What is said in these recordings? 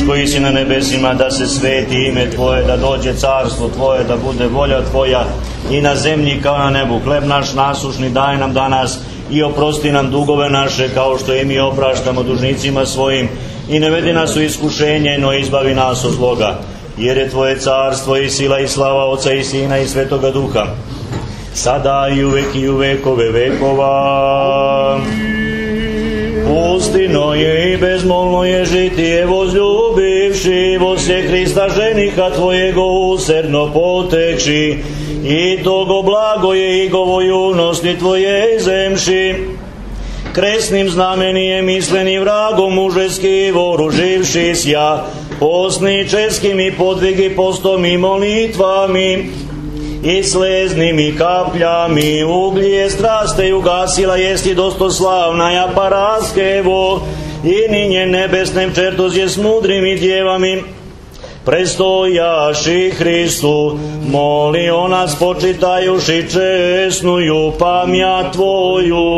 koji si na nebesima, da se sveti ime Tvoje, da dođe carstvo Tvoje, da bude volja Tvoja i na zemlji kao na nebu. Hleb naš nasušni daj nam danas i oprosti nam dugove naše kao što i mi opraštamo dužnicima svojim, i ne vedi nas u iskušenje, no izbavi nas od zloga, jer je Tvoje carstvo i sila i slava Oca i Sina i Svetoga Duha, sada i uvek i u vekove vekova. Pustino je i bezmolno je žitije, возljubivši vose Hrista ženiha Tvojego usrdno potekši, i togo blago je i govo junosti Tvoje zemši. Kresnim znamenijem misleni vragom mužeski voruživši sja, posničeskim i podvigi postom i molitvami, i sleznim i kapljami uglje straste ugasila jesti dostoslavna ja paraskevo, i ninje nebesnem čertozje s mudrim i djevami prestojaši Hristu, moli o nas počitajuši česnuju pamjat Tvoju.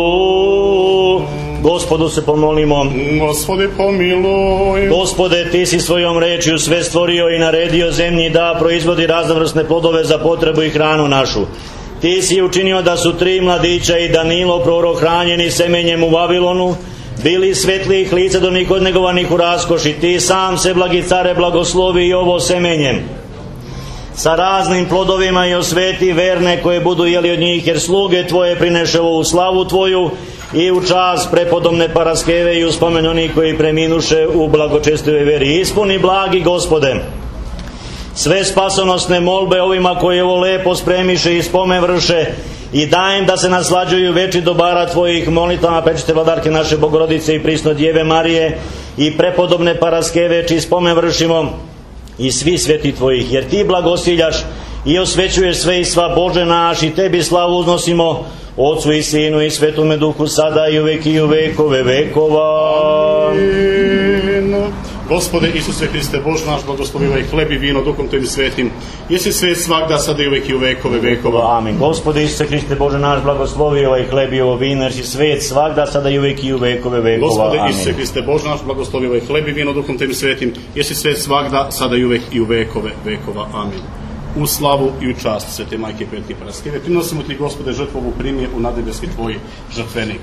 Gospodu se pomolimo. Gospode pomiluj. Gospode, Ti si svojom rečju sve stvorio i naredio zemlji da proizvodi raznovrsne plodove za potrebu i hranu našu. Ti si učinio da su 3 mladića i Danilo prorok hranjeni semenjem u Vavilonu bili svetlih lica do nikod negovanih u raskoši. Ti sam se, blagi care, blagoslovi i ovo semenjem sa raznim plodovima i osveti verne koje budu jeli od njih, jer sluge Tvoje prineše ovu slavu Tvoju i u čast prepodobne Paraskeve i u spomen onih koji preminuše u blagočestivoj veri. Ispuni, blagi Gospode, sve spasonosne molbe ovima koji ovo lepo spremiše i spomen vrše, i dajem da se naslađuju veći dobara Tvojih molitvama prečiste vladarke naše Bogorodice i prisno Djeve Marije i prepodobne Paraskeve, čiji spomen vršimo, i svi sveti Tvojih, jer Ti blagosiljaš i osvećuješ sve i sva, Bože naš, i Tebi slavu uznosimo, Otcu i Sinu i Svetome Duhu, sada i uvek i u vekove vekova. Amin. Gospode Isuse Hriste, Bože naš, blagoslovivaj hleb i vino Duhom Tvojim svetim, jesi svet svagda, sada i uvek i u vekove vekova. Amin. Gospode Isuse Hriste, Bože naš, blagoslovi ovaj hleb i ovo vino, jer si svet svagda, sada i uvek i u vekove vekova. Gospode Amin. Isuse Hriste, Bože naš, blagoslovi ovaj hleb i vino Duhom Tvojim svetim, jesi svet svagda, sada i uvek i u vekove vekova. Amin. U slavu i u čast Svete Majke Petke Paraskeve prinosimo Ti, Gospode, žrtvu ovu primije u nadnebeski Tvoj žrtvenik.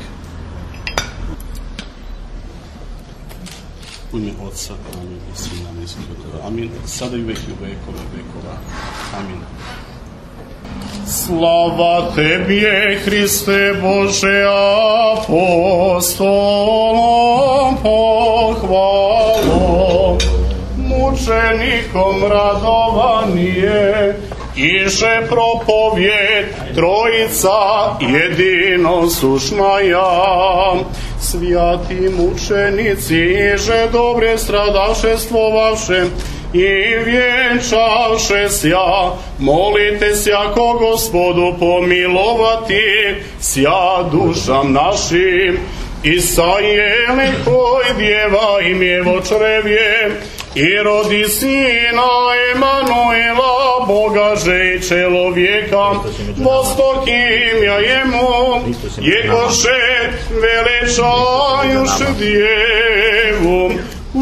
U ime Otca, Amin, i Sina, i Svetoga, Amin, sada i uvek i u vekove vekova. Amin. Slava Tebi je, Hriste Bože, apostolom pohvalom, mučenikom radovanije, iše propovjed Trojica jedino sušnaja. Svjati mučenici iže dobre stradavše stvovavše i vjenčavše sja, molite sjako Gospodu pomilovati sja dušam našim, i sa jelikoj djeva im je vočrevje, i rodi Sina Emanuela, Boga že i čelovjeka, vostok imja jemu, jegoše velečajuše djevu,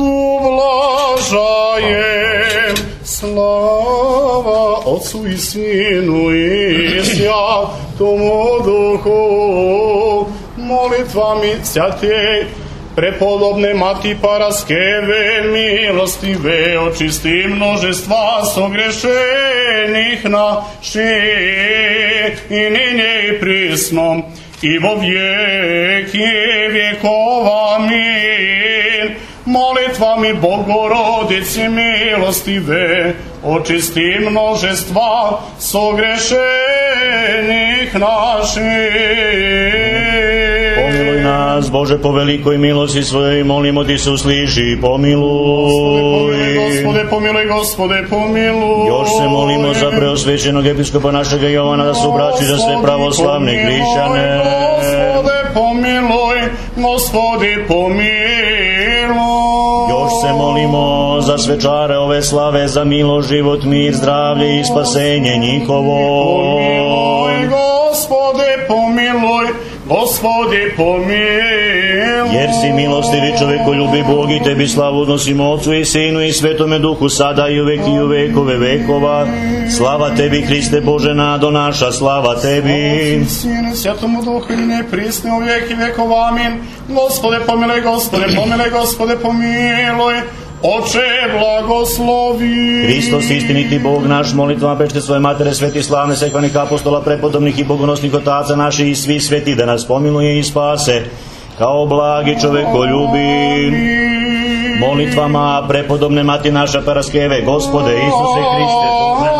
uvlažajem. Slava Otcu i Sinu i Svjatomu Duhu, molitvami svjate prepodobne Mati Paraskeve, milostive, očisti množestva sogrešenih naših, i ninje i prisno, i vo vijeki vjekova. Amin. Molitvami Bogorodici milostive, očisti množestva sogrešenih naših. Pomiluj nas, Bože, po velikoj milosti svojoj, molimo Ti se usliši, pomiluj. Gospode, pomiluj, Gospode, pomiluj. Još se molimo za preosvećenog episkopa našega Jovana, da se obraći za sve pravoslavne hrišćane. Gospode, pomiluj, Gospode, pomiluj. Još se molimo za svečare ove slave, za milo, život, mir, zdravlje i spasenje njihovo. Pomiluj, Gospode, pomiluj, Gospodi pomiluj. Jer si milostivi čovekoljubi Bog i tebi slavu odnosimo Otcu i Sinu i Svetome Duhu, sada i uvek i u vekove vekova. Slava tebi, Hriste Bože nado naša, slava tebi. Sine, Svetomu Duhu i neprisne u vek i vekova, amin. Gospode pomiluj, Gospode pomiluj, Gospode pomiluj. Oče, blagoslovi. Hristos, istiniti Bog naš, molitvama pečte svoje matere, sveti slavne, sekvanih apostola, prepodobnih i bogonosnih otaca naših i svi sveti, da nas pomiluje i spase, kao blagi čovekoljubi. Molitvama prepodobne mati naša Paraskeve, Gospode Isuse Hriste, Bože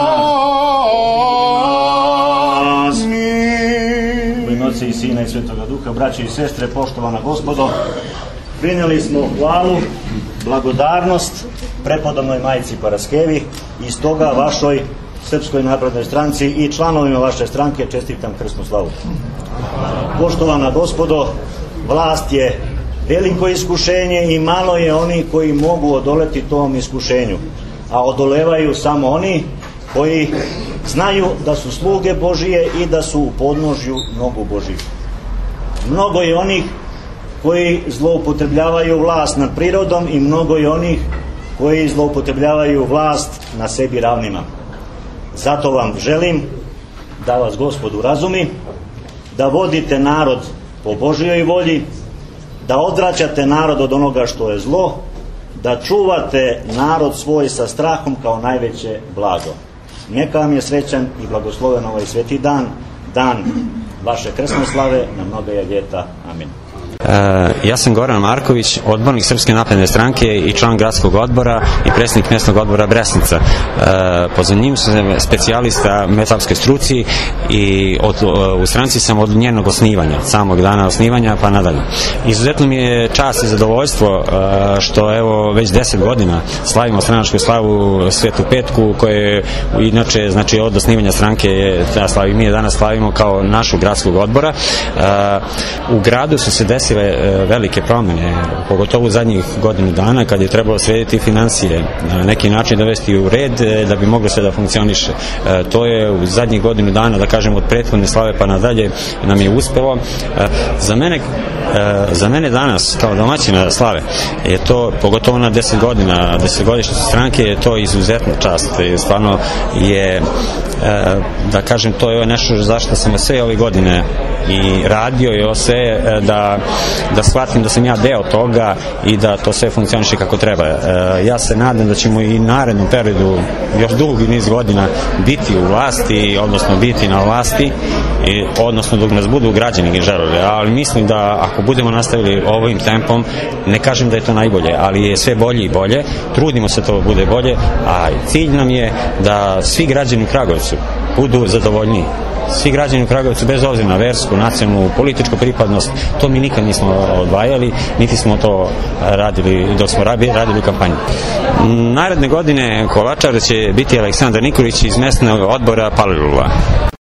nas. U ime Otca i Sina i Svetoga Duha, braće i sestre, poštovana Gospodo, prineli smo hvalu, blagodarnost prepodobnoj majci Paraskevi i stoga vašoj Srpskoj naprednoj stranci i članovima vaše stranke čestitam krsnu slavu. Poštovana Gospodo, vlast je veliko iskušenje i malo je oni koji mogu odoleti tom iskušenju, a odolevaju samo oni koji znaju da su sluge Božije i da su u podnožju nogu Božiju. Mnogo je onih koji zloupotrebljavaju vlast nad prirodom i mnogo je onih koji zloupotrebljavaju vlast na sebi ravnima. Zato vam želim da vas Gospod urazumi, da vodite narod po Božjoj volji, da odvraćate narod od onoga što je zlo, da čuvate narod svoj sa strahom kao najveće blago. Neka vam je srećan i blagosloven ovaj sveti dan, dan vaše krsne slave na mnoga ljeta. Amin. Ja sam Goran Marković, odbornik Srpske napredne stranke i član gradskog odbora i predsjednik mjesnog odbora Bresnica. Po zanimanju sam specijalista metalske struci i u stranci sam od njenog osnivanja, samog dana osnivanja pa nadalje. Izuzetno mi je čast i zadovoljstvo što evo već 10 godina slavimo stranačku slavu Svetu Petku, koje inače znači od osnivanja stranke mi je danas slavimo kao našu gradskog odbora. U gradu su se desile velike promjene, pogotovo u zadnjih godinu dana kad je trebalo srediti financije, na neki način dovesti u red da bi moglo sve da funkcioniše. To je u zadnjih godinu dana, da kažem od prethodne slave pa nadalje, nam je uspelo. Za mene danas kao domaćina slave je to, pogotovo na 10 godina, 10-godišnje stranke, je to izuzetna čast. Stvarno je, da kažem, to je nešto zašto sam sve ove godine i radio i sve da shvatim da sam ja deo toga i da to sve funkcioniše kako treba. Ja se nadam da ćemo i narednom periodu još dugi niz godina biti u vlasti, odnosno biti na vlasti, odnosno dok nas budu građani želeli, ali mislim da ako budemo nastavili ovim tempom, ne kažem da je to najbolje, ali je sve bolje i bolje, trudimo se to bude bolje, a cilj nam je da svi građani u Kragujevcu budu zadovoljniji. Svi građani u Kragujevcu, bez obzira na versku, nacionalnu, političku pripadnost, to mi nikad nismo odvajali, niti smo to radili dok smo radili kampanju. Naredne godine kolačar će biti Aleksandar Nikolić iz mjesnog odbora Palilula.